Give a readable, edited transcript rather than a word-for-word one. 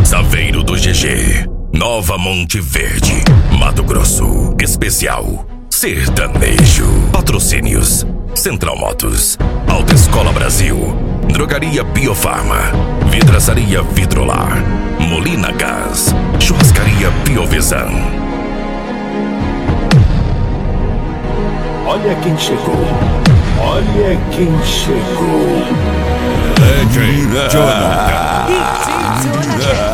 Saveiro do GG, Nova Monte Verde, Mato Grosso. Especial sertanejo. Patrocínios: Central Motos, Autoescola Brasil, Drogaria Biofarma, Vidraçaria Vidrolar, Molina Gás, Churrascaria Piovesan. Olha quem chegou. Olha quem chegou. DJ Jonathan.